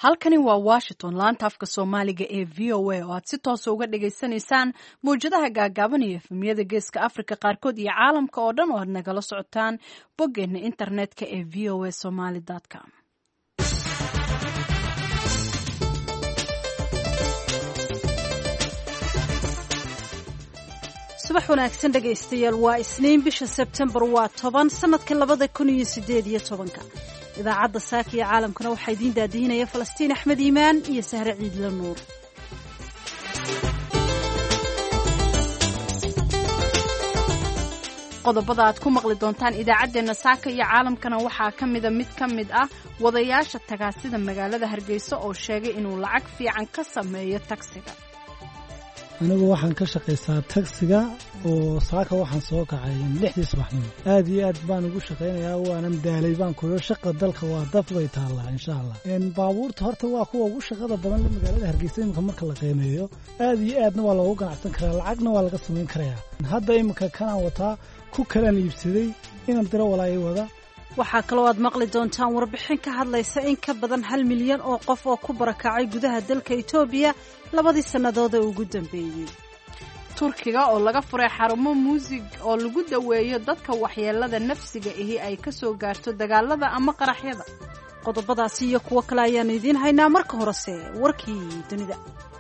halkani waa Washington laanta afka Soomaaliga ee VOA oo aad si toos uga dhageysanaysaan mowjadaha gaagaaban iyo efemyada geeska Afrika qaarkood iyo caalamka oo dhan oo aad nagala socotaan boggeena internetka ee voasomali.com. subax wanaagsan dhegaystayaal waa Isniin bisha Sebtembar waa 10 sanadka 2018 idaacadda saaka iyo caalamkana waxaa idiin daadihinaya Falastiin Axmed Iimaan iyo Sahre Ciidla Nuur. qodobada aad ku maqli doontaan idaacadeena saaka iyo caalamkana waxaa ka mid ah wadayaasha tagaasida magaalada Hargeysa oo sheegay inuu lacag fiican ka sameeyo taksiga. anigu waxaan ka shaqaysaa taksiga oo saaka waxaan soo kacay 6 subaxnimo aad iyo aad baan ugu shaqaynayaa waana daalay baan ku shaqo dalka waa daf way taala insha Allah baabuurta horta waa kuwa ugu shaqada badan la magaalada Hargeysa marka la qiimeeyo aad iyo aadna waa loogu ganacsan karaa lacagna waa laga sameyn karaa hadda imika kana wataa ku kala iibsaday inaan diro walaayo wada. waxaa kaloo aad maqli doontaan warbixin ka hadlaysa in ka badan 1 milyan oo qof oo ku barakacay gudaha dalka Itoobiya labadii sannadood ee ugu dambeeyay. Turkiga oo laga furay xarumo muusig oo lagu daweeyo dadka waxyeelada nafsiga ahi ay ka soo gaarto dagaalada ama qaraxyada. qodobadaasi iyo kuwo kale ayaan idiin haynaa marka horese warkii dunida.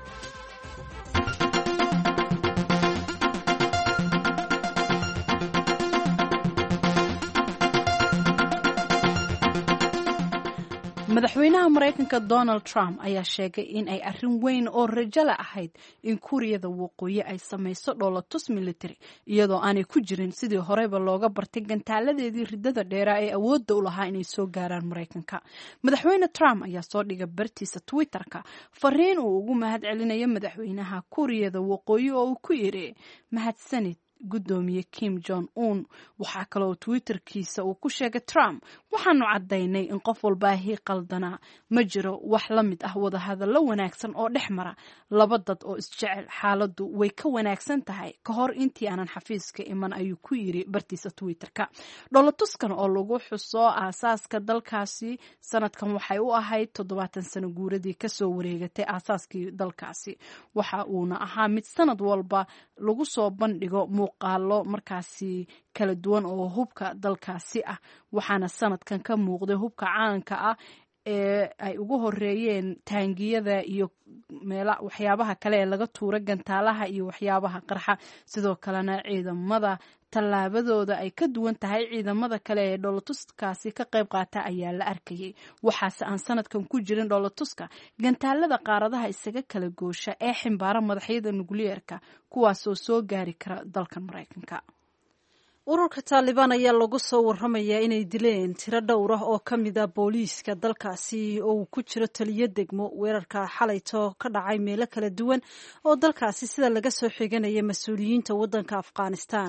madaxweynaha Mareykanka Donald Trump ayaa sheegay in ay arrin weyn oo rajo la ahayd in Kuuriyada Waqooyi ay samayso dhoolatus military iyadoo aanay ku jirin sidii horeba looga bartay gantaaladeedii ridada dheeraa ee awoodda u lahaa inay soo gaaraan Mareykanka. Madaxweyne Trump ayaa soo dhigay bartiisa Twitterka fariin uu ugu mahadcelinayo madaxweynaha Kuuriyada Waqooyi oo uu ku yiri mahadsanid gudoomiye Kim Jong Un. waxaa kale oo Twitterkiisa uu ku sheegay Trump waxaanu cadaynay in qof walba ay qaldana ma jiro wax la mid ah wada hadallo wanaagsan oo dhexmara laba dad oo isjecel xaaladdu way ka wanaagsan tahay ka hor intii aanan xafiiska iman ayuu ku yiri bartiisa Twitterka. dhoolatuskan oo lagu xuso aasaaska dalkaasi sanadkan waxay u ahayd 70 sano guuradii ka soo wareegatay aasaaskii dalkaasi waxa uuna ahaa mid sanad walba lagu soo bandhigo muuqaalo markaasi kala duwan oo hubka dalkaasi ah waxaana sanadkan ka muuqday hubka caanka ah ee ay ugu horeeyeen taangiyada iyo waxyaabaha kale ee laga tuuro gantaalaha iyo waxyaabaha qarxa sidoo kalena ciidamada tallaabadooda ay ka duwan tahay ciidamada kale ee dhoolatuskaasi ka qayb qaata ayaa la arkayay waxaase aan sanadkan ku jirin dhoolatuska gantaalada qaaradaha isaga kala goosha ee ximbaara madaxyada nukliyeerka kuwaasoo soo gaari kara dalka Mareykanka. ururka Taliban ayaa lagu soo warramayaa inay dileen tiro dhowr ah oo ka mid ah booliiska dalkaasi oo uu ku jiro taliye degmo weerarka xalayto ka dhacay meelo kala duwan oo dalkaasi sida laga soo xiganaya mas'uuliyiinta waddanka Afghanistan.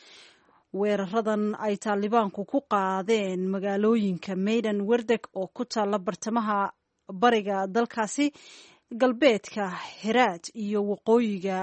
weeraradan ay Talibanku ku qaadeen magaalooyinka Maidan Wardeg oo ku taala bartamaha bariga dalkaasi galbeedka Heraat iyo waqooyiga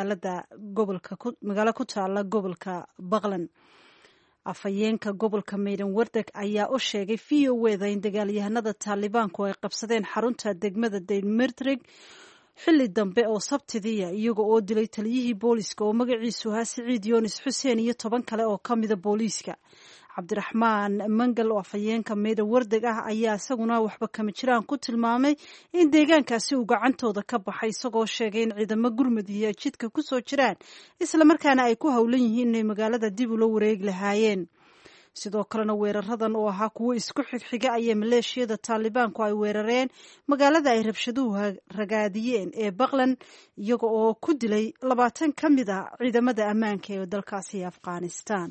magaalo ku taala gobolka Baqlan. afhayeenka gobolka Maidan Wardeg ayaa u sheegay VOA in dagaalyahanada Talibanku ay qabsadeen xarunta degmada Daymirtrig xilli dambe oo Sabtidii iyaga oo dilay taliyihii booliska oo magaciisu ahaa Siciid Yoonis Xuseen iyo 10 kale oo ka mid ah booliska. Cabdiraxmaan Mangal oo afhayeenka Maidan Wardeg ah ayaa isaguna waxba kama jiraan ku tilmaamay in deegaankaasi uu gacantooda ka baxay isagoo sheegay in ciidamo gurmad iyo jidka ku soo jiraan isla markaana ay ku howlan yihiin inay magaalada dib ula wareegi lahaayeen. sidoo kalena weeraradan oo ahaa kuwo isku xigxiga ayaa maleeshiyada Talibanku ay weerareen magaalada ay rabshaduhu ragaadiyeen ee Baqlan iyaga oo ku dilay 20 ka mid ah ciidamada ammaanka ee dalkaasi Afghanistan.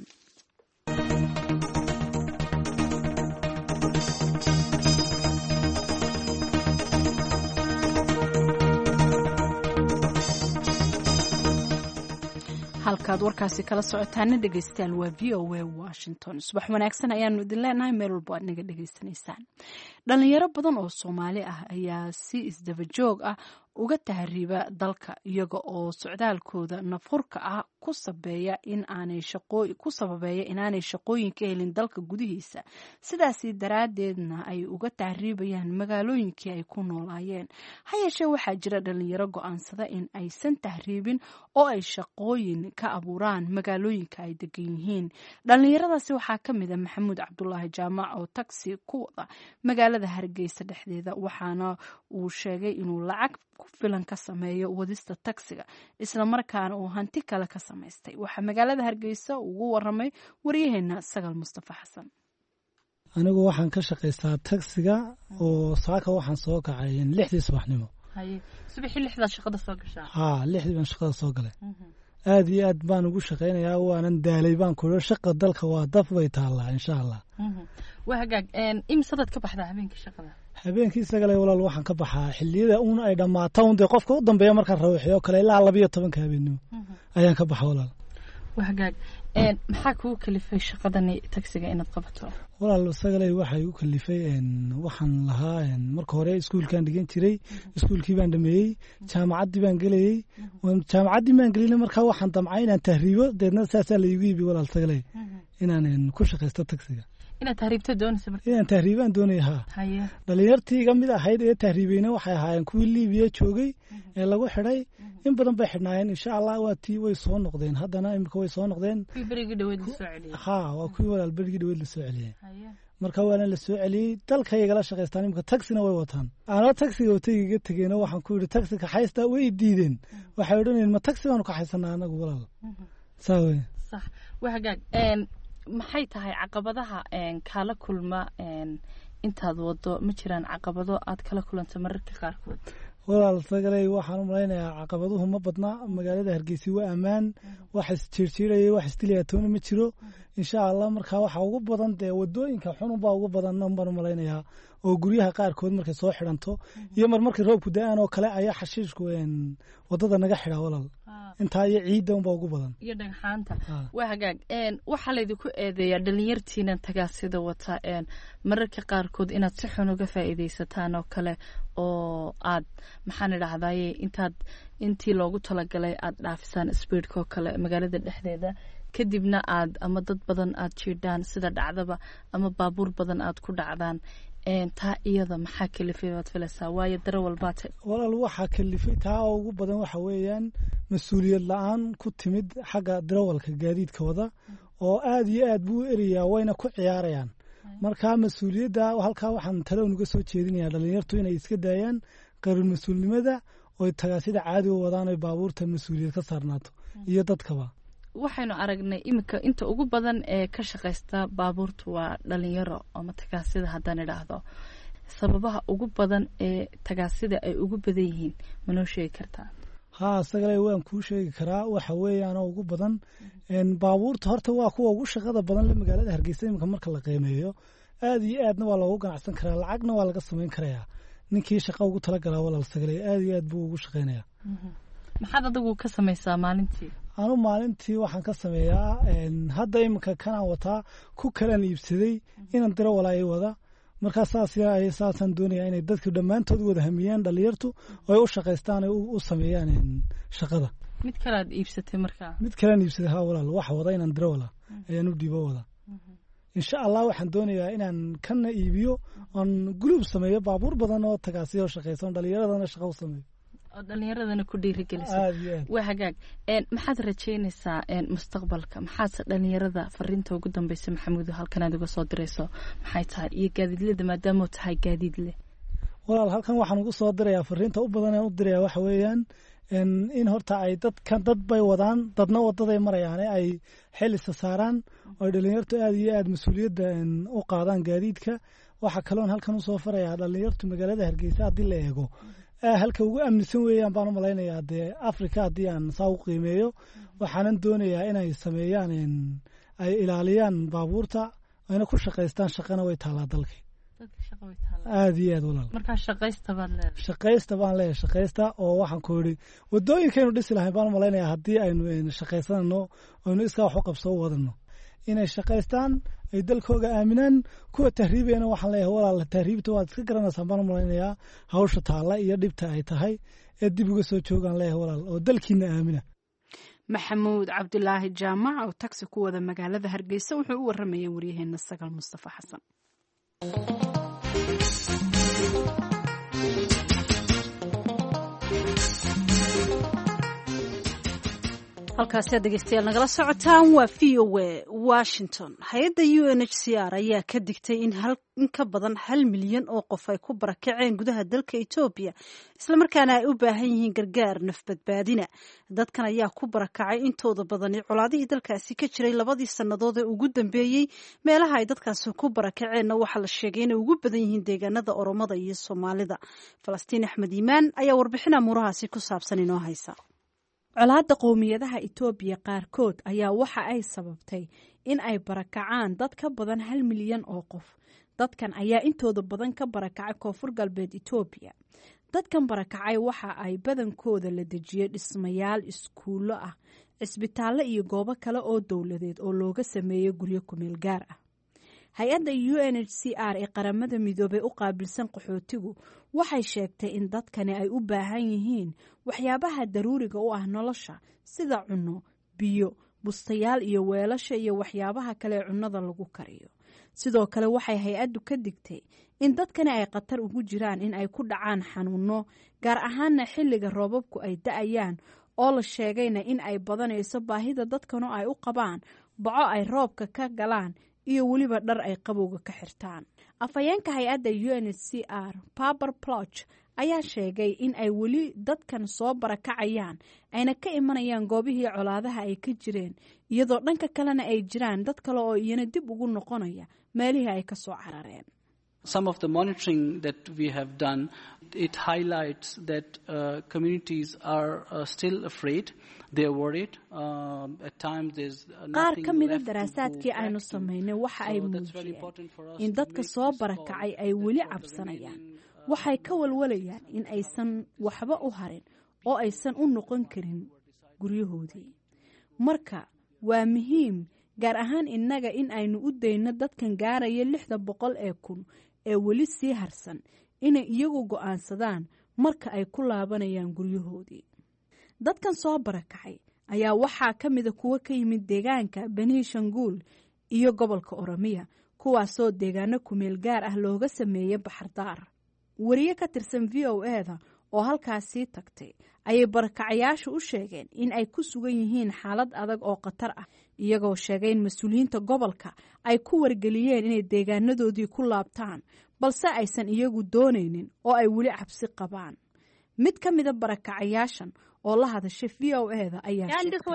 halkaad warkaasi kala socotaana dhegaystayaal waa VOA Washington. subax wanaagsan ayaanu idin leenahay meel walba aad naga dhageysanaysaan. dhalinyaro badan oo Soomaali ah ayaa si isdaba joog ah uga tahriiba dalka iyaga oo socdaalkooda nafhurka ah ku sababeeya inaanay shaqooyin ka helin dalka gudihiisa, sidaasi daraaddeedna ay uga tahriibayaan magaalooyinkii ay ku noolaayeen. Ha yeeshee waxaa jira dhalinyaro go'aansada in aysan tahriibin oo ay shaqooyin ka abuuraan magaalooyinka ay degan yihiin. dhalinyaradaasi waxaa ka mid a maxamuud cabdulaahi jaamac oo taksi ku wada magaalada Hargeysa dhexdeeda, waxaana uu sheegay inuu lacag ku filan ka sameeyo wadista taksiga, isla markaana uu hanti kale ka samaystay. waxaa magaalada Hargeysa ugu waramay waryaheena Sagal Mustafa Xasan. anigu waxaan ka shaqaystaa taksiga oo saaka waxaan soo kacay 6 subaxnimo. subaxii 6 shaqada soo gashaa? 6 baan shaqada soo galay. aad iyo aad baan ugu shaqaynayaa, waanan daalay baan ku shaqa dalka waa daf way taallaa insha Allah. waa hagaag imsadad ka baxdaa habeenkii shaqada? habeenkii sagalay walaal waxaan ka baxaa xilliyada uun ay dhamaato uun qofka u dambeeya marka rawxiyo kale ilaa 12 habeenimo ayaan ka baxaa walaal. waa hagaag maxaa kugu kalifay shaqadani taksiga inaad qabato? walaal sagalay waxay u kalifay waxaan lahaa marka hore iskuulkaan dhigan jiray, iskuulkii baan dhameeyay, jaamacaddii baan gelayay, jaamacaddii baan gelinay markaa waxaan damcay inaan tahriibo, deedna saasaa la iigu iibi walaal sagalay inaan ku shaqaysto taksiga. inaad tahriibto doonaysa markaa? inaan tahriibaan doonaya. haye dhalinyartii iga mid ahayd ee tahriibayna waxay ahaayeen kuwii Liibiya joogay ee lagu xidhay, in badan bay xidhnaayeen. insha Allah waatii way soo noqdeen, haddana imika way soo noqdeen. kuwii berigii dhaweyd la soo celiyay? waa kuwii walaal berigii dhaweyd la soo celiyay. marka waana la soo celiyay, dalkayga la shaqaystaan, imika taksina way wataan. anoo taksiga watayga tageena waxaan ku yidhi taksi kaxaysta, way diideen. waxay odhanayeen ma taksi baanu kaxaysanaa anagu walaal. saa wey. sax. waa hagaag maxay tahay caqabadaha kala kulma intaad wado? ma jiraan caqabado aad kala kulanto mararka qaarkood? walaal sagalay waxaan u malaynayaa caqabaduhu ma badna. magaalada Hargeysa waa ammaan, wax isjiirjiiraya, wax isdilaatoona ma jiro insha Allah. marka waxa ugu badan wadooyinka xunun baa ugu badan baan u malaynayaa, oo guryaha qaarkood markay soo xiranto iyo markii roobku da'aan oo kale ayaa xashiishku wadada naga xidhaa walaal. intaa iyo ciidda unbaa ugu badan iyo dhagxaanta. waa hagaag waxaa laydinku eedeeyaa dhalinyartiina tagaasida wata mararka qaarkood inaad si xun uga faa'iidaysataan oo kale, oo aad maxaan idhahdaye intii loogu talagalay aad dhaafisaan speedka oo kale magaalada dhexdeeda, kadibna aad ama dad badan aad jiidhaan sida dhacdaba, ama baabuur badan aad ku dhacdaan. taa iyada maxaa kalifay baad filaysaa? waayo darawal baad tahay. walaal waxaa kalifay taa ugu badan waxa weeyaan mas-uuliyad la-aan ku timid xagga darawalka gaadiidka wada, oo aad iyo aad buu u erayaa, wayna ku ciyaarayaan. marka mas-uuliyadda halkaa waxaan talo uga soo jeedinayaa dhalinyartu inay iska daayaan qarin mas-uulnimada, oo tagaasida caadi u wadaan, oo baabuurta mas-uuliyad ka saarnaato iyo dadkaba. waxaynu aragnay imika inta ugu badan ee ka shaqaysta baabuurtu waa dhalinyaro ama tagaasida haddaan idhaahdo. sababaha ugu badan ee tagaasida ay ugu badan yihiin ma noo sheegi kartaa? sagalay waan kuu sheegi karaa. waxa weeyaan ugu badan baabuurta horta waa kuwa ugu shaqada badan le magaalada Hargeysa imika marka la qiimeeyo. aad iyo aadna waa loogu ganacsan karaa, lacagna waa laga samayn karayaa. ninkii shaqo ugu talagalaa walaal sagalay aad iyo aad buu ugu shaqaynayaa. maxaad adigu ka samaysaa maalintii? anu maalintii waxaan ka sameeyaa hadda imika kanaan wataa, ku kalaan iibsaday inaan darawal ay wada. markaa saasaan doonayaa inay dadku dhammaantood wada hamiyaan dhalinyartu, oo ay u shaqaystaan, ay u sameeyaan shaqada. mid kalaad iibsatay markaa? mid kalaan iibsaday walaal, waxa wada inaan darawala ayaan u dhiibo wada. insha Allah waxaan doonayaa inaan kana iibiyo, oon guluub sameeyo baabuur badan oo tagaasiyo shaqaysan, dhalinyaradana shaqo u sameeyo, oo dhalinyaradana ku dhiirigelisa. waa hagaag maxaad rajaynaysaa mustaqbalka? maxaad dhalinyarada fariinta ugu dambaysa maxamuud halkan aad uga soo dirayso maxay tahay? iyo gaadiidlada maadaama uu tahay gaadiidle. walaal halkan waxaan ugu soo dirayaa fariinta u badan aan u dirayaa waxa weeyaan in horta ay dad bay wadaan, dadna wadaday marayaan, ay xilisa saaraan, oo dhalinyartu aad iyo aad mas-uuliyadda u qaadaan gaadiidka. waxa kaloon halkan usoo farayaa dhalinyartu magaalada Hargeysa haddii la eego halka ugu amnisan weeyaan baan u malaynayaa Afrika haddii aan saa u qiimeeyo. waxaanan doonayaa inay sameeyaan ay ilaaliyaan baabuurta, ayna ku shaqaystaan, shaqana way taalaa dalkii. aad iyo aad walaal. markaa shaqaysta baan leeyahay. shaqaysta oo waxaan ku yidhi wadooyinkaynu dhisi lahayn baan u malaynayaa haddii aynu shaqaysanano, aynu iskaa wax u qabso u wadano, inay shaqaystaan, ay dalkooga aaminaan. kuwa tahriibayana waxaan leeyahay walaal, tahriibta waad iska garanaysaan baan u malaynayaa hawsha taalla iyo dhibta ay tahay. ee dib uga soo joogaan leeyahay walaal oo dalkiina aamina. maxamuud cabdulaahi jaamac oo taxi ku wada magaalada Hargeysa wuxuu u waramayay waryaheena Sagal Mustafa Xasan. halkaasi dhegeystayaal nagala socotaan waa VOA Washington. Hay'adda UNHCR ayaa ka digtay in ka badan 1 milyan oo qof ay ku barakaceen gudaha dalka Ethiopia isla markaana ay u baahan yihiin gargaar nafbadbaadina. Dadkan ayaa ku barakacay intooda badan colaadihii dalkaasi ka jiray 2 sannadood ee ugu dambeeyay. Meelaha ay dadkaasi ku barakaceenna waxa la sheegay inay ugu badan yihiin deegaanada Oromada iyo Soomaalida. Falastiin Axmed Iimaan ayaa warbixin amurahaasi ku saabsan inoo haysa. colaadda qowmiyadaha Itoobiya qaarkood ayaa waxa ay sababtay in ay barakacaan dad ka badan 1 milyan oo qof. Dadkan ayaa intooda badan ka barakacay koonfur galbeed Itoobiya. Dadkan barakacay waxa ay badankooda la dejiyay dhismayaal iskuulo ah, cisbitaallo iyo goobo kale oo dowladeed oo looga sameeyay guryo ku meel gaar ah. Hay'adda UNHCR ee qaramada midoobay u qaabilsan qaxootigu waxay sheegtay in dadkani ay u baahan yihiin waxyaabaha daruuriga u ah nolosha sida cunno, biyo, bustayaal iyo weelasha iyo waxyaabaha kale ee cunnada lagu kariyo. Sidoo kale waxay hay'addu ka digtay in dadkani ay khatar ugu jiraan in ay ku dhacaan xanuuno, gaar ahaanna xilliga roobabku ay da'ayaan oo la sheegayna in ay badanayso baahida dadkanu ay u qabaan baco ay roobka ka galaan iyo weliba dhar ay qabowga ka xirtaan. Afhayeenka hay'adda UNHCR Paper Ploch ayaa sheegay in ay weli dadkan soo barakacayaan ayna ka imanayaan goobihii colaadaha ay ka jireen, iyadoo dhanka kalena ay jiraan dad kale oo iyana dib ugu noqonaya meelihii ay ka soo carareen. Some of the monitoring that we have done, it highlights that communities are still afraid. They are worried. At times there's qaar ka mid ah daraasaadkii aynu sameynay waxa ay muujiyeen in dadka soo barakacay ay weli cabsanayaan. Waxay ka walwalayaan in aysan waxba u harin oo aysan u noqon karin guryahoodii. Marka waa muhiim gaar ahaan innaga in aynu u dayno dadkan gaaraya 600,000 ee weli sii harsan inay iyagu go'aansadaan marka ay ku laabanayaan guryahoodii. Dadkan soo barakacay ayaa waxaa ka mid ah kuwa ka yimid deegaanka Benishangul iyo gobolka Oromiya, kuwaasoo deegaano ku meel gaar ah looga sameeyay Baxardaar. Wariye ka tirsan VOA-da oo halkaasii tagtay ayay barakacayaashu u sheegeen in ay ku sugan yihiin xaalad adag oo khatar ah, iyagoo sheegay in mas'uuliyiinta gobolka ay ku wargeliyeen inay deegaanadoodii ku laabtaan, balse aysan iyagu doonaynin oo ay weli cabsi qabaan. Mid ka mid ah barakacayaashan oo la hadashay VOA-da ayaa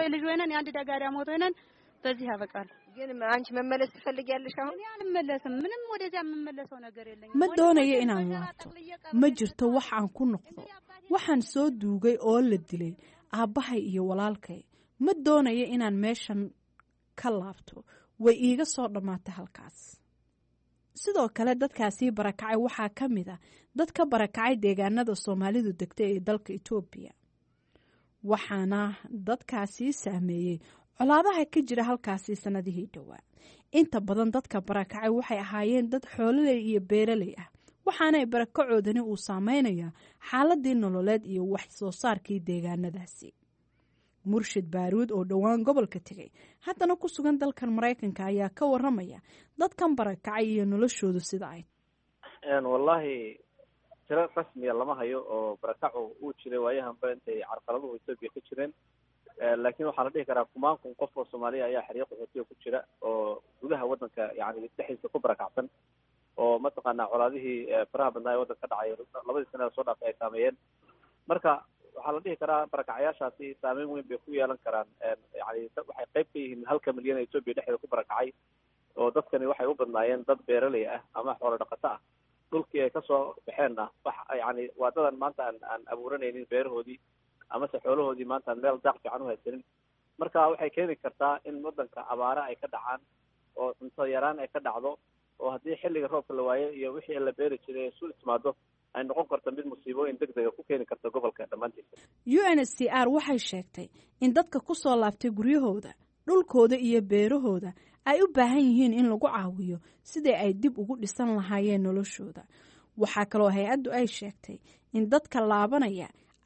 በዚህ ያበቃል ግን አንቺ መመለስ ትፈልጊያለሽ? አሁን ያልመለስም ምንም ወደዚያ መመለሰው ነገር የለኝም። ma doonayo inaan laabto, ma jirto wax aan ku noqdo. Waxaan soo duugay oo la dilay aabbahay iyo walaalkay. Ma doonayo inaan meeshan ka laabto, way iiga soo dhamaatay halkaas. Sidoo kale dadkaasi barakacay waxaa ka mid ah dadka barakacay deegaanada Soomaalidu degtay ee dalka Itoobiya. Waxaana dadkaasi saameeyay colaadaha ka jira halkaasi sanadihii dhowaa. Inta badan dadka barakacay waxay ahaayeen dad xoololey iyo beeraley ah, waxaana barakacoodani uu saameynayaa xaaladii nololeed iyo wax soo saarkii deegaanadaasi. Murshid Baaruud oo dhowaan gobolka tegay haddana ku sugan dalkan Mareykanka ayaa ka waramaya dadkan barakacay iyo noloshoodu sida ay. wallahi tiro rasmiya lama hayo oo barakacu uu jiray waayahan intay carqaladuhu Itoobiya ka jireen. laakiin waxaa la dhihi karaa kumaan kun qof oo Soomaaliya ayaa xiriiq qaxootiga ku jira oo gudaha wadanka yani dhexdiisa ku barakacsan oo mataqaanaa colaadihii faraha badnaa ee wadanka ka dhacay 2 sano soo dhaafay ay saameeyeen. Marka waxaa la dhihi karaa barakacayaashaasi saameyn weyn bay ku yeelan karaan. yani waxay qayb ka yihiin 1 milyan oo Itoobiya dhexdeeda ku barakacay oo dadkani waxay u badnaayeen dad beeraley ah ama xoolo dhaqato ah. dhulkii ay kasoo baxeenna wax yani waadadan maanta aan abuuranaynin beerahoodii ama xoolahoodii maanta meel daaq fiican u haysanin. Marka waxay keeni kartaa in wadanka abaara ay ka dhacaan oo cunto yaraan ay ka dhacdo oo haddii xilliga roobka la waayo iyo wixii la beeri jiray isu timaado ay noqon karto mid musiibooyin degdeg ah ku keeni karta gobolka dhammaantiisa. UNHCR waxay sheegtay in dadka ku soo laabtay guryahooda, dhulkooda iyo beerahooda ay u baahan yihiin in lagu caawiyo sidii ay dib ugu dhisan lahaayeen noloshooda. Waxaa kaloo hay'addu ay sheegtay in dadka laabanaya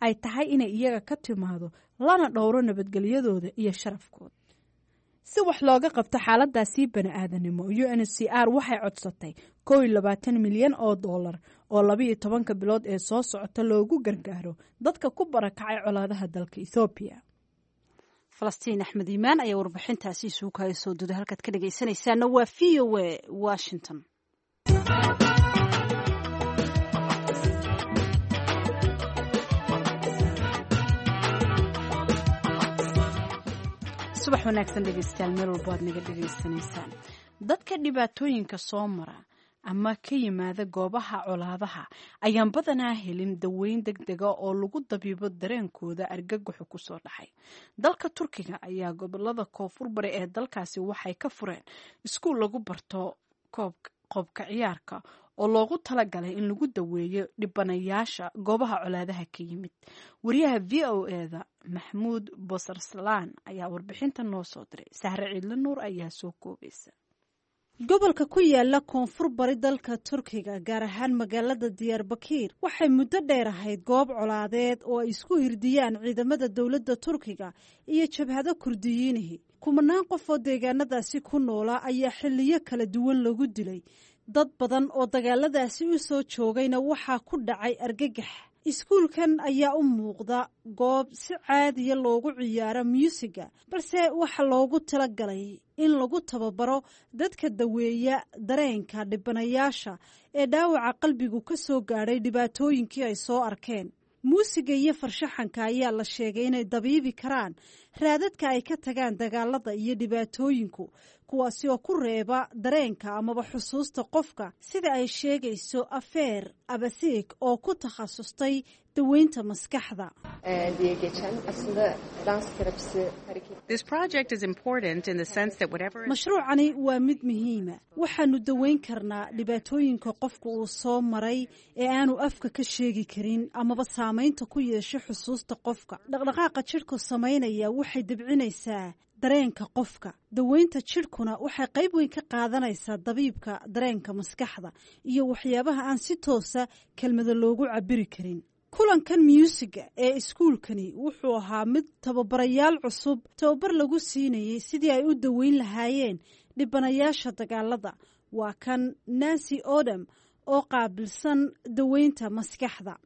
ay tahay inay iyaga ka timaado lana dhowro nabadgelyadooda iyo sharafkooda. si wax looga qabto xaaladaasi bani-aadanimo, UNHCR waxay codsatay 21 milyan oo dollar oo 12 bilood ee soo socota loogu gargaaro dadka ku barakacay colaadaha dalka Ethiopia. Falastiin Axmed Iimaan ayaa warbixintaasi isugu kala soo duday. halkaad ka dhageysanaysaana waa VOA Washington. subax wanaagsan dhegeystayaal, meel walba aad naga dhegeysanaysaan. dadka dhibaatooyinka soo mara ama ka yimaada goobaha colaadaha ayaan badanaa helin daweyn degdega oo lagu dabiibo dareenkooda argagaxu kusoo dhacay. dalka Turkiga ayaa gobolada koonfur bari ee dalkaasi waxay ka fureen iskuul lagu barto qoobka ciyaarka oo loogu talagalay in lagu daweeyo dhibanayaasha goobaha colaadaha ka yimid. wariyaha VOA-da Maxamuud Bosarslan ayaa warbixinta noo soo diray. Sahre Ciidle Nuur ayaa soo koobaysa. gobolka ku yaala koonfur bari dalka Turkiga, gaar ahaan magaalada Diyarbakir, waxay muddo dheer ahayd goob colaadeed oo ay isku hirdiyaan ciidamada dowladda Turkiga iyo jabhado Kurdiyiinihii. kumanaan qof oo deegaanadaasi ku noolaa ayaa xilliyo kala duwan lagu dilay. dad badan oo dagaaladaasi u soo joogayna waxaa ku dhacay argagax. iskuulkan ayaa u muuqda goob si caadiya loogu ciyaaro muusiga, balse waxa loogu talagalay in lagu tababaro dadka daweeya dareenka dhibanayaasha ee dhaawaca qalbigu ka soo gaadhay dhibaatooyinkii ay soo arkeen. muusiga iyo farshaxanka ayaa la sheegay inay dabiibi karaan raadadka ay ka tagaan dagaalada iyo dhibaatooyinku, kuwaasi oo ku reeba dareenka amaba xusuusta qofka, sida ay sheegayso Afer Abasik oo ku takhasustay daweynta maskaxda. mashruucani waa mid muhiima. waxaanu daweyn karnaa dhibaatooyinka qofka uu soo maray ee aanu afka ka sheegi karin amaba saamaynta ku yeesho xusuusta qofka. dhaqdhaqaaqa jidhku samaynaya waxay debcinaysaa dareenka qofka. daweynta jidhkuna waxay qayb weyn ka qaadanaysaa dabiibka dareenka maskaxda iyo waxyaabaha aan si toosa kelmada loogu cabiri karin. kulankan muusiga ee iskuulkani wuxuu ahaa mid tababarayaal cusub tababar lagu siinayay sidii ay u daweyn lahaayeen dhibanayaasha dagaalada. waa kan Nancy Odom oo qaabilsan daweynta maskaxda.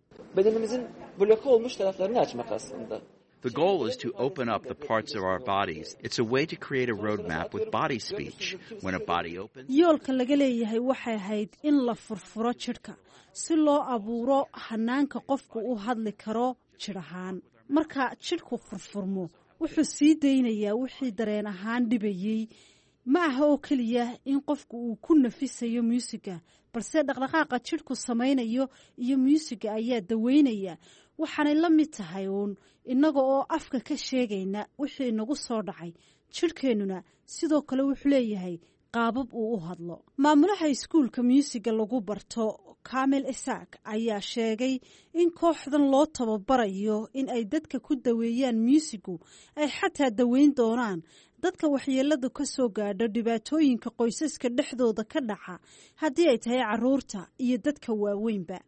The goal is to open up the parts of our bodies. It's a way to create a roadmap with body speech. When a body opens... yoolka laga leeyahay waxay ahayd in la furfuro jidhka si loo abuuro hanaanka qofku u hadli karo jidh ahaan. marka jidhku furfurmo wuxuu sii daynayaa wixii dareen ahaan dhibayay. ma aha oo keliya in qofku uu ku nafisayo muusiga, balse dhaqdhaqaaqa jidhku samaynayo iyo muusiga ayaa daweynaya. waxaanay la mid tahay uun innaga oo afka ka sheegayna wixii inagu soo dhacay. jidhkeennuna sidoo kale wuxuu leeyahay qaabab uu u hadlo. maamulaha iskuulka muusiga lagu barto Kamil Isaak ayaa sheegay in kooxdan loo tababarayo in ay dadka ku daweeyaan muusigu ay xataa daweyn doonaan dadka waxyeeladu ka soo gaadho dhibaatooyinka qoysaska dhexdooda ka dhaca, haddii ay tahay caruurta iyo dadka waaweynba.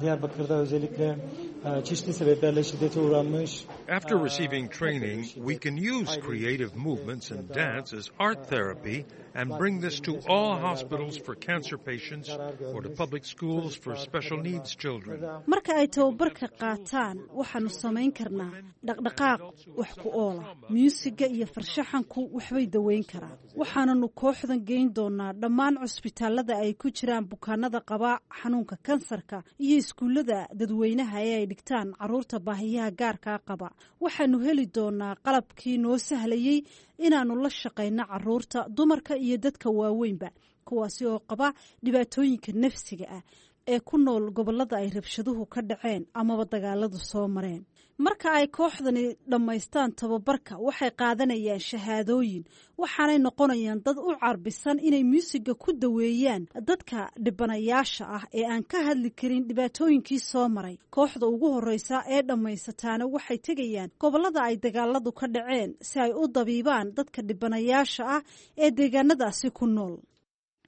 After receiving training, we can use creative movements and dance as art therapy and bring this to all hospitals for cancer patients or to public schools for special needs children. marka ay tababarka qaataan waxaanu samayn karnaa dhaqdhaqaaq wax ku oola. muusiga iyo farshaxanku waxbay daweyn karaan. waxaananu kooxdan geyn doonaa dhammaan cusbitaalada ay ku jiraan bukaanada qaba xanuunka kansarka iyo iskuullada dadweynaha ee ay dhigtaan caruurta baahiyaha gaarkaa qaba. waxaanu heli doonaa qalabkii noo sahlayay inaanu la shaqayno caruurta, dumarka iyo dadka waaweynba, kuwaasi oo qaba dhibaatooyinka nafsiga ah ee ku nool gobolada ay rabshaduhu ka dhaceen amaba dagaaladu soo mareen. marka ay kooxdani dhammaystaan tababarka waxay qaadanayaan shahaadooyin, waxaanay noqonayaan dad u carbisan inay muusiga ku daweeyaan dadka dhibanayaasha ah ee aan ka hadli karin dhibaatooyinkii soo maray. kooxda ugu horeysa ee dhammaysataana waxay tegayaan gobolada ay dagaaladu ka dhaceen si ay u dabiibaan dadka dhibanayaasha ah ee deegaanadaasi ku nool.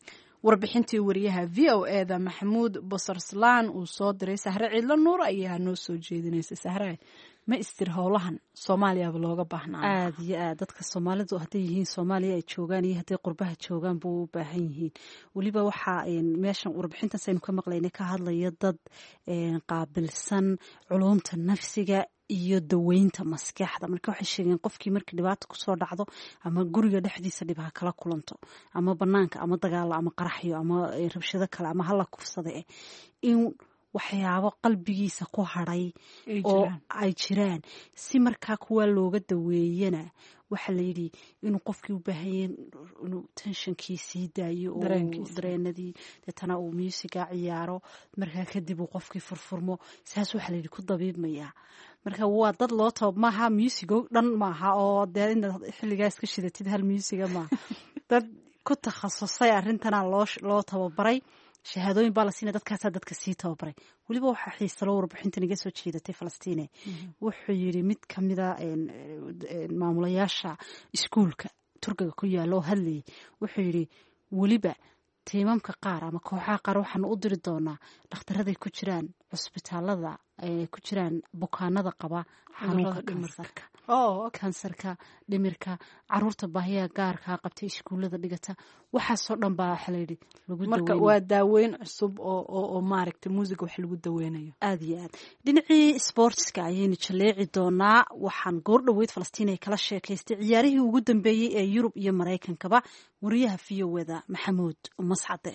warbixintii wariyaha VOA-da Maxamuud Basarslaan uu soo diray Sahre Ciidla Nuur ayaa noo soo jeedinaysa. Sahre, ma istir howlahan Soomaaliya looga baahnaa? aad iyo aad dadka Soomaalidu hadday yihiin Soomaaliya ay joogaan iyo hadday qurbaha joogaan buu u baahan yihiin. waliba waxa meeshan warbixintan saynu ka maqlaynay ka hadlaya dad qaabilsan culumta nafsiga iyo daweynta maskaxda. marka waxay sheegeen qofkii markii dhibaato ku soo dhacdo ama guriga dhexdiisa dhib ha kala kulanto ama banaanka ama dagaal ama qaraxyo ama rabshado kale ama hala kufsade in waxyaabo qalbigiisa ku haray oo ay jiraan si markaa kuwa looga daweeyana waxa la yiri inuu qofkii u baahan inuu tensionkii sii daayo oo dareenadii deetana uu musiga ciyaaro markaa kadib uu qofkii furfurmo saas waxa la yiri ku dabiibmaya. marka waa dad loo toob maaha musigo dhan maaha oo dee in xilligaas ka shidatid hal musiga ma dad ku takhasusay arintana loo tababaray shahaadooyin baa la siinay dadkaas dadka sii tababaray. waliba waxa xiiso loo warbixintan iga soo jeedatay Falastiin wuxuu yiri mid kamida maamulayaasha iskuulka Turkiga ku yaalo hadlay wuxuu yiri waliba tiimamka qaar ama kooxaha qaar waxaan u diri doonaa dhakhtarada ku jiraan cusbitaalada ku jiraan bukaanada qaba xanuunka kansarka kansarka dhimirka caruurta baahiyaha gaarka qabtay iskuulada dhigata waxaasoo dhan baa waxa la yidhi lagu daweeyo. marka waa daaweyn cusub oo maaragtay muusiga wax lagu daweynayo. aad iyo aad dhinacii sportska ayaynu jaleeci doonaa. waxaan goor dhaweyd Falastiin ay kala sheekaystay ciyaarihii ugu dambeeyey ee Yurub iyo Mareykankaba wariyaha VOA-da Maxamuud Mascade.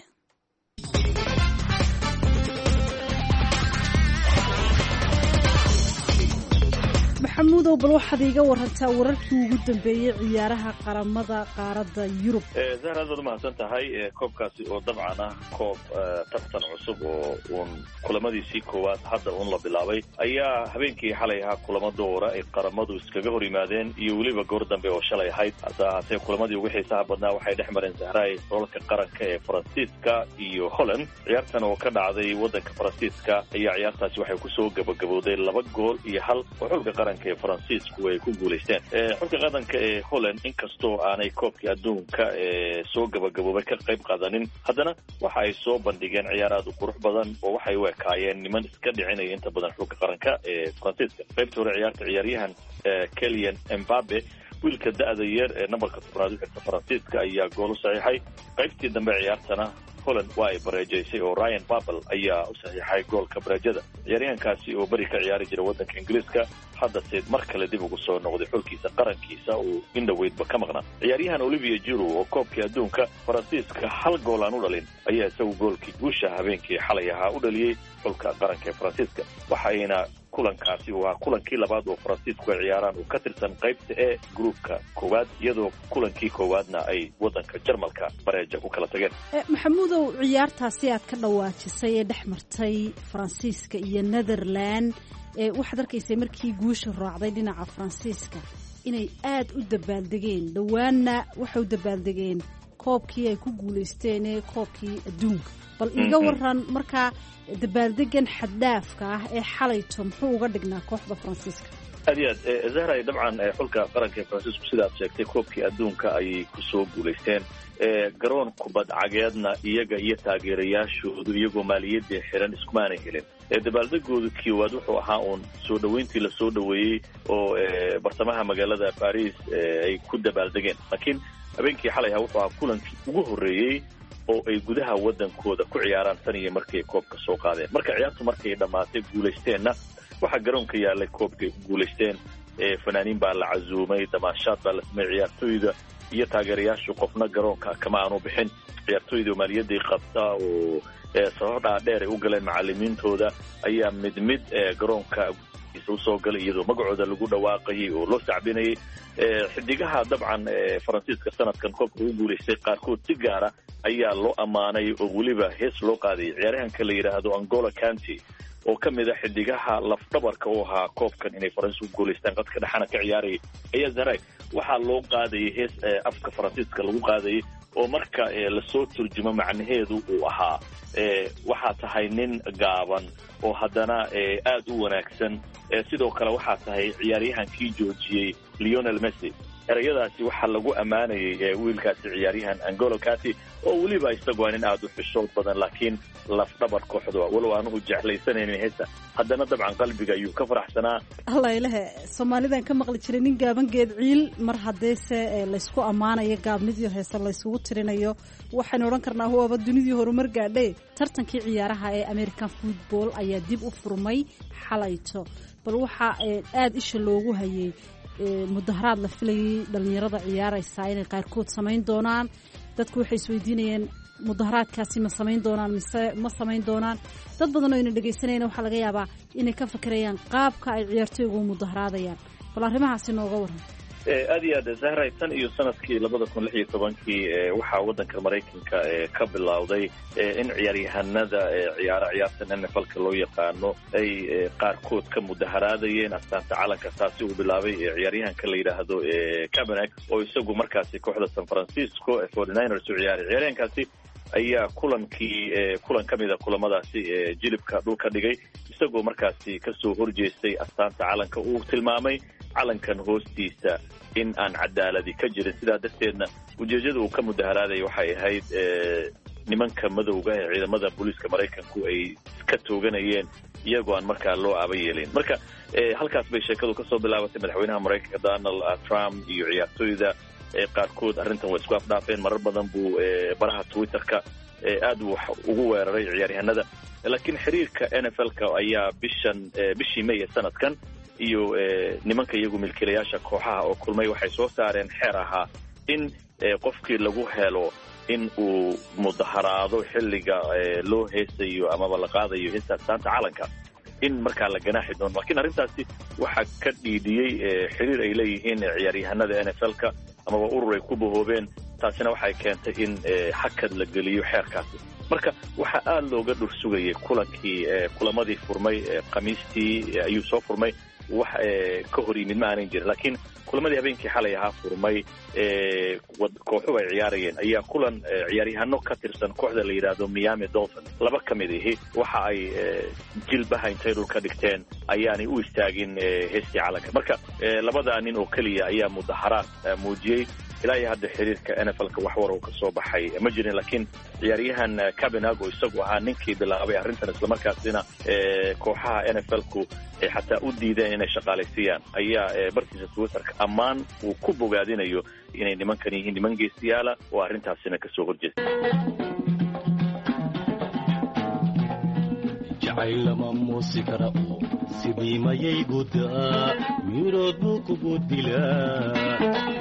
maxamuudow bal waxaad iiga warantaa wararkii ugu dambeeyey ciyaaraha qaramada qaaradda Yurub. Zahra aad mahadsan tahay. koobkaasi oo dabcan ah koob tartan cusub oo kulamadiisii koowaad hadda la bilaabay ayaa habeenkii xalay ahaa kulamo doora ay qaramadu iskaga hor yimaadeen iyo weliba goor dambe oo shalay ahayd. haddase kulamadii ugu xiisaha badnaa waxay dhex mareen Zahraay roolka qaranka ee Faransiiska iyo Holland. ciyaartan oo ka dhacday wadanka Faransiiska ayaa ciyaartaasi waxay kusoo gabagabowday 2 gool iyo 1 oo xulka qaranka ee Faransiisku ay ku guuleysteen. xulka qaranka ee Holland inkastoo aanay koobkii adduunka soo gabagaboobay ka qayb qaadanin haddana waxa ay soo bandhigeen ciyaar aad u qurux badan oo waxay u ekaayeen niman iska dhicinaya inta badan xulka qaranka ee Faransiiska. qaybta hore ciyaarta ciyaaryahan Kylian Mbappe wiilka da'da yar ee nambarka 10 u xirta Faransiiska ayaa gool u saxiixay. qaybtii dambe ciyaartana Holland waa ay bareejaysay oo Ryan Babel ayaa u saxiixay goolka bareejada. ciyaaryahankaasi oo bari ka ciyaari jiray wadanka Ingiriiska haddase mar kale dib ugu soo noqday xulkiisa qarankiisa uu indhaweydba ka maqnaa. ciyaaryahan Olivier Giroud oo koobkii adduunka Faransiiska 1 gool aan u dhalin ayaa isagu goolkii guusha habeenkii xalay ahaa u dhaliyay xulka qaranka ee Faransiiska. waxayna kulankaasi waa kulankii labaad oo Faransiisku ay ciyaaraan oo ka tirsan qaybta ee groupka koowaad iyadoo kulankii koowaadna ay wadanka Jarmalka bareeja ku kala tageen. maxamuudow ciyaartaasi aad ka dhawaajisay ee dhex martay Faransiiska iyo Netherland waxaad arkaysay markii guusha raacday dhinaca Faransiiska inay aad u dabaaldegeen. dhawaanna waxay u dabaaldegeen koobkii ay ku guuleysteen ee koobkii adduunka. bal iga waran markaa dabaaldegan xaddaafka ah ee xalayto muxuu uga dhignaa kooxda Faransiiska? aad iyo aad Zahra dabcan xulka qaranka ee Faransiisku sidaad sheegtay koobkii adduunka ayay ku soo guuleysteen. garoon kubad cageedna iyaga iyo taageerayaashoodu iyagoo maaliyadii xiran iskumaanay helin. dabaaldegoodu koowaad wuxuu ahaa soo dhaweyntii la soo dhaweeyey oo bartamaha magaalada Paris ay ku dabaaldegeen. laakiin habeenkii xalay ahaa wuxuu ahaa kulankii ugu horreeyey oo ay gudaha wadankooda ku ciyaaraan tan iyo markii koobka soo qaadeen. marka ciyaartu markay dhamaatay guuleysteenna waxaa garoonka yaalay koobkay guuleysteen. fanaaniin baa la casuumay, damaashaad baa la sameeyay. ciyaartooyda iyo taageerayaashu qofna garoonka kama aanu bixin. ciyaartooyda maaliyadii qabta oo sabab dhaadheer ay u galeen macallimiintooda ayaa mid garoonka usoo galay iyadoo magacooda lagu dhawaaqayay oo loo sacbinayay. xidigaha dabcan Faransiiska sanadkan koobka ugu guuleystay qaarkood si gaara ayaa loo ammaanay oo weliba hees loo qaaday. ciyaaryahanka la yidhaahdo Angola Kanté oo ka mid ah xidigaha lafdhabarka u ahaa koobkan inay Faransiisku guuleystaan qadka dhexana ka ciyaarayay ayaa Zahra waxaa loo qaadayay hees afka Faransiiska lagu qaadayay oo marka la soo turjumo macnaheedu uu ahaa waxaa tahay nin gaaban oo haddana aad u wanaagsan. sidoo kale waxaa tahay ciyaaryahankii joojiyey Lionel Messi erayadaasi waxaa lagu ammaanayay wiilkaasi ciyaaryahan Angolo Kati oo weliba isagoo nin aad u xishood badan laakiin lafdhabar kooxda walow aanu jeclaysanaynin heesa haddana dabcan qalbiga ayuu ka faraxsanaa. Allah ilahe Soomaalidan ka maqli jiray nin gaaban geed ciil mar hadeese la isku amaanayo gaabnidii heesa la isugu tirinayo waxaan oran karnaa huwa dunidii horumar gaadhay. Tartankii ciyaaraha ee American football ayaa dib u furmay xalayto bal waxa aad isha loogu hayay mudaharaad la filayay dhalinyarada ciyaaraysa inay qaarkood samayn doonaan. dadku waxay isweydiinayeen mudaharaadkaasi ma samayn doonaan mise ma samayn doonaan. dad badan oo ina dhagaysanayna waxaa laga yaabaa inay ka fakerayaan qaabka ay ciyaartooygu mudaharaadayaan. bal arrimahaasi nooga waran. aad iyo aad Zahra tan iyo sanadkii 2016 waxaa wadanka Mareykanka ka bilowday in ciyaaryahanada ciyaarta NFL-ka loo yaqaano ay qaarkood ka mudaharaadayeen astaanta calanka taasi uu bilaabay ciyaaryahanka la yiraahdo Kaepernick oo isagu markaasi kooxda San Francisco 49ers u ciyaaryahankaasi ayaa kulan kamida kulamadaasi jilibka dhulka dhigay isagoo markaasi kasoo horjeestay astaanta calanka uu tilmaamay calankan hoostiisa in aan cadaaladi ka jirin sidaa darteedna ujeedada uu ka mudaharaaday waxay ahayd nimanka madowga ee ciidamada booliiska Mareykanku ay ka tooganayeen iyagoo aan markaa loo abayeelin. marka halkaas bay sheekadu kasoo bilaabatay. madaxweynaha Mareykanka Donald Trump iyo ciyaartooyda qaarkood arrintan way isku afdhaafeen. marar badan buu baraha Twitterka aad ugu weeraray ciyaaryahanada laakiin xiriirka NFL-ka ayaa bishii May sanadkan iyo nimanka iyagu milkiilayaasha kooxaha oo kulmay waxay soo saareen xeer ahaa in qofkii lagu helo in uu mudaharaado xilliga loo heesayo ama la qaadayo heestaanta calanka in markaa la ganaaxi doono. laakiin arrintaasi waxaa ka dhiidhiyey xiriir ay leeyihiin ciyaaryahanada NFL-ka amaba urur ay ku bahoobeen. taasina waxay keentay in hakad la geliyo xeerkaasi. marka waxaa aad looga dhur sugayay kulamadii furmay khamiistii ayuu soo furmay wax ka hor yimid ma aanan jirin laakiin kulamadii habeenkii xalay ahaa furmay kooxuhu ay ciyaarayeen ayaa kulan ciyaaryahano ka tirsan kooxda la yidhaahdo Miami Dolphins laba ka mid ahi waxa ay jilbaha intay dhulka dhigteen ayaanay u istaagin heestii calanka. marka labada nin oo kaliya ayaa mudaharaad muujiyey. ilaa iyo hadda xiriirka NFL-ka wax war oo ka soo baxay ma jirin laakiin ciyaaryahan Kaepernick oo isagu ahaa ninkii bilaabay arrintan isla markaasina kooxaha NFL-ku ay xataa u diideen inay shaqaalaysiiyaan ayaa bartiisa Twitterka ammaan uu ku bogaadinayo inay nimankan yihiin niman geesiyaala oo arrintaasina ka soo horjeesta. jacaylama muusikara oo sidii mayay gudaa mirood buu kugu dilaa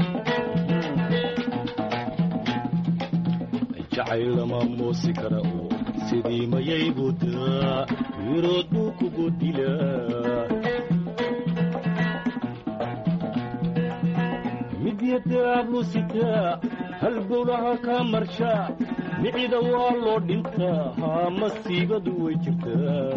jacaylama muusikara oo sidii mayay gudaa mirood buu kugu dilaa midyada muusikaa halbowlaha ka marshaa micida waa loo dhintaa haa masiibadu way jirtaa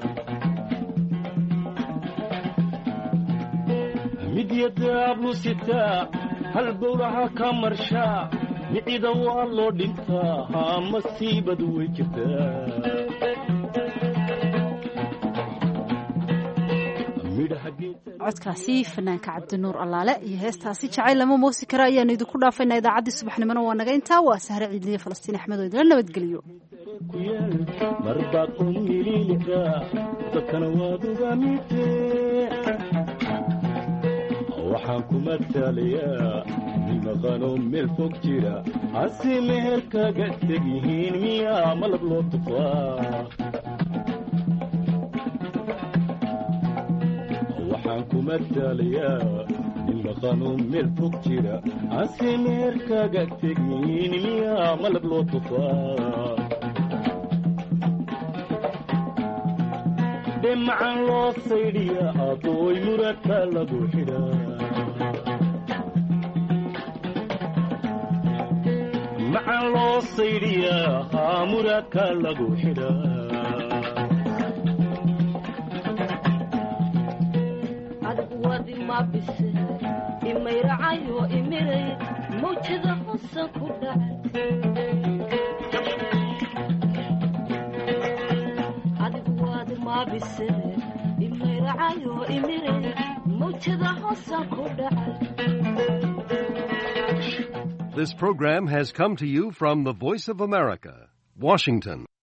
midyada muusikaa halbowlaha ka marshaa micida waa loo dhintaa haa masiibadu way jirtaa codkaasi fanaanka cabdinuur allaale iyo heestaasi jacaylama muusikara ayaanu idinku dhaafaynaa idaacaddii subaxnimona waa naga intaa. waa Sahre Ciidliye Falastiin Axmed oo idila nabadgeliyo. marbaad u mililiga dadkana waad uga mitee waxaan ku matalayaa nimaqano meel fog jira hase meherkaga tegyihiin miyaa malab loo tufaa waxaan ku matalayaa nimaqano meel fog jira hase meherkaga tegyihiin miyaa malab loo tufaa dhemacan loo saydhiya adooy muradka lagu xidhaa macan loo saydhiyaa haa muradka lagu xidhaa adigu wadi ma bise imayracayo imiray mawjada hosan ku dhacay adigu wadi ma bise imayracayo imiray mawjada hosan ku dhacay This program has come to you from the Voice of America, Washington.